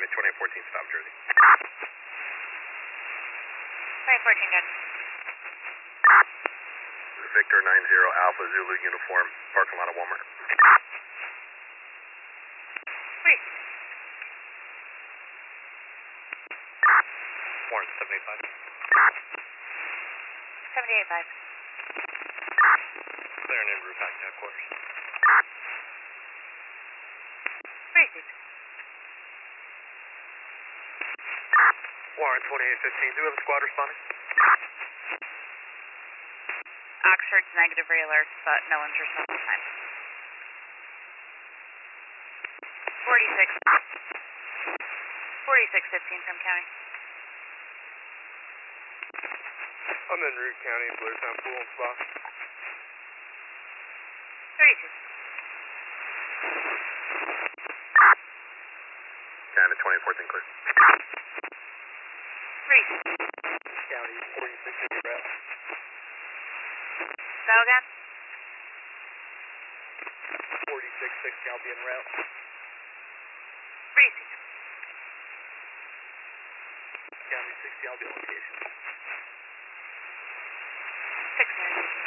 County 2014, stop Jersey. 2014, good. Victor 90 Alpha Zulu uniform, parking lot of Walmart. Wait. Warren 785. 785. Clearing en route back to headquarters. Received. Warren 2815, do we have a squad responding? Oxford's negative re-alert, but no one's responding time. 4615 from county. I'm in Root County, Blairtown Pool and Spa. 32. County 2014, clear. Received. County 4650 route. Go again. 4660, I'll be en route. Received. County 60, I'll be on location. 6